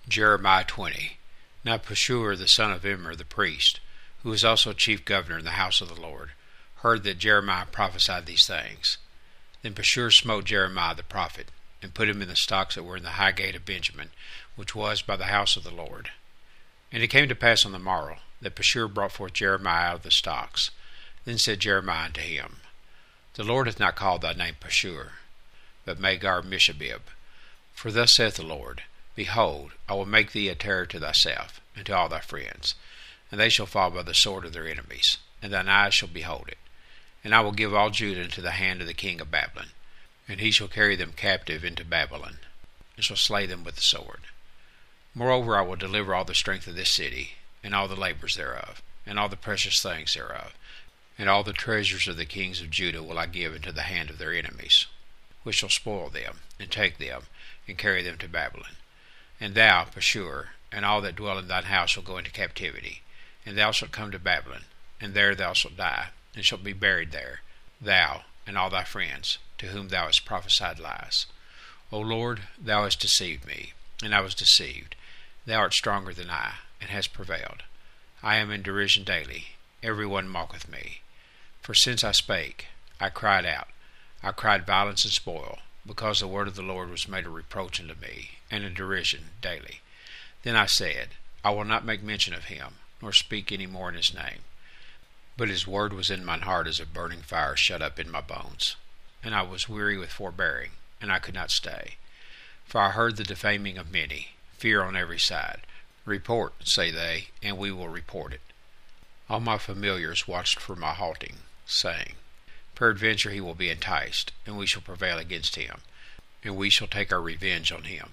Jeremiah 20. Now Pashur the son of Immer the priest, who was also chief governor in the house of the Lord, heard that Jeremiah prophesied these things. Then Pashur smote Jeremiah the prophet, and put him in the stocks that were in the high gate of Benjamin, which was by the house of the Lord. And it came to pass on the morrow, that Pashur brought forth Jeremiah out of the stocks. Then said Jeremiah unto him, The Lord hath not called thy name Pashur, but Magar-Mishabib. For thus saith the Lord, Behold, I will make thee a terror to thyself, and to all thy friends, and they shall fall by the sword of their enemies, and thine eyes shall behold it. And I will give all Judah into the hand of the king of Babylon, and he shall carry them captive into Babylon, and shall slay them with the sword. Moreover, I will deliver all the strength of this city, and all the labors thereof, and all the precious things thereof, and all the treasures of the kings of Judah will I give into the hand of their enemies, which shall spoil them, and take them, and carry them to Babylon. And thou, Pashur, and all that dwell in thine house shall go into captivity, and thou shalt come to Babylon, and there thou shalt die, and shalt be buried there, thou and all thy friends, to whom thou hast prophesied lies. O Lord, thou hast deceived me, and I was deceived. Thou art stronger than I, and hast prevailed. I am in derision daily, every one mocketh me. For since I spake, I cried out, I cried violence and spoil, because the word of the Lord was made a reproach unto me, and a derision daily. Then I said, I will not make mention of him, nor speak any more in his name. But his word was in mine heart as a burning fire shut up in my bones. And I was weary with forbearing, and I could not stay. For I heard the defaming of many, fear on every side. Report, say they, and we will report it. All my familiars watched for my halting, saying, Peradventure he will be enticed, and we shall prevail against him, and we shall take our revenge on him.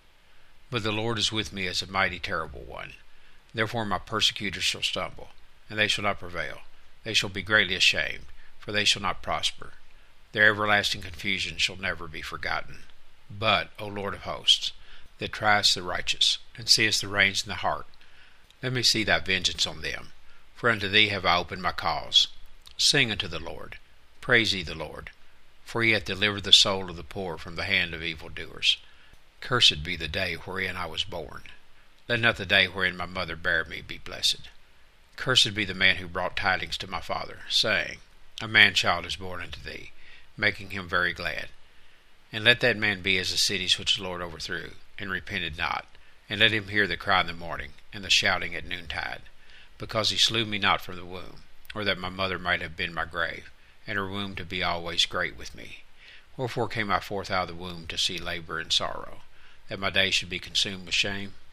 But the Lord is with me as a mighty terrible one. Therefore my persecutors shall stumble, and they shall not prevail. They shall be greatly ashamed, for they shall not prosper. Their everlasting confusion shall never be forgotten. But, O Lord of hosts, that triest the righteous, and seest the reins in the heart, let me see thy vengeance on them, for unto thee have I opened my cause. Sing unto the Lord, praise ye the Lord, for he hath delivered the soul of the poor from the hand of evildoers. Cursed be the day wherein I was born. Let not the day wherein my mother bare me be blessed. Cursed be the man who brought tidings to my father, saying, A man-child is born unto thee, making him very glad. And let that man be as the cities which the Lord overthrew, and repented not. And let him hear the cry in the morning, and the shouting at noontide. Because he slew me not from the womb, or that my mother might have been my grave, and her womb to be always great with me. Wherefore came I forth out of the womb to see labor and sorrow, that my days should be consumed with shame?